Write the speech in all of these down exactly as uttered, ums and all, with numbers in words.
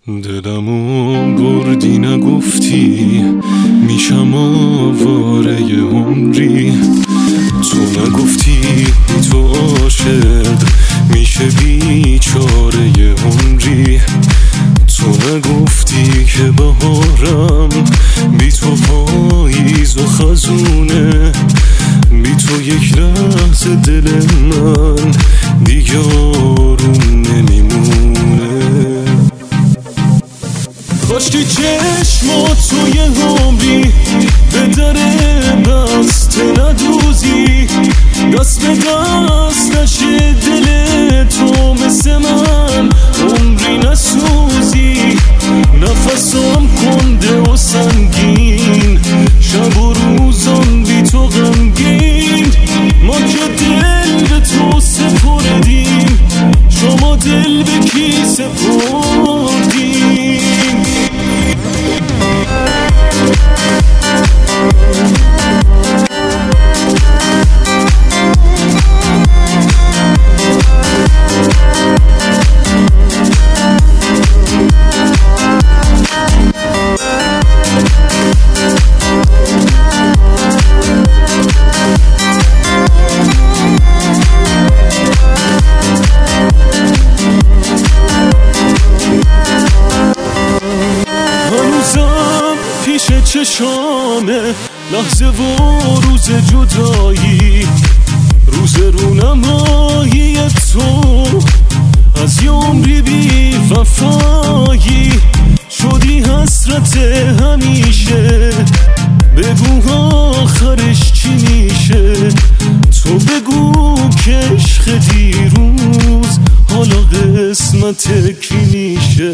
دلمو بردی نگفتی میشم آواره عمری، تو نگفتی بی تو عاشق میشه بیچاره عمری، تو نگفتی که بهارم بی تو پاییز و خزونه، بی تو یک لحظه دل من دیگه آروم نمیمونه. کاشکی چشمات توی عمری به در بسته ندوزی، دست به دست نشه دل تو مثل من عمری نسوزی، نفسم کنده و سنگین شب و روزم بی تو غمگین، ما که دل به تو سپردیم شما دل به کی سپردیم؟ پیش چشامه لحظه و روز جدایی، روز رونمایی تو از یه عمری بی وفایی، شدی حسرت همیشه بگو آخرش چی میشه، تو بگو که عشق دیروز حالا قسمت کی میشه.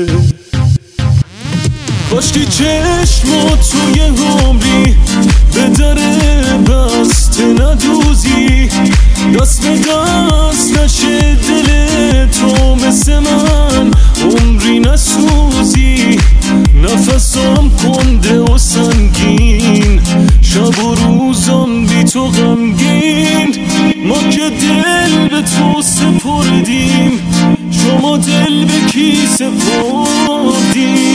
کاشکی چشمات توی عمری به در بسته ندوزی، دست به دست نشه دل تو مثل من عمری نسوزی، نفسم کنده و سنگین شب و روزم بی تو غمگین، ما که دل به تو سپردیم شما دل به کی سپردیم؟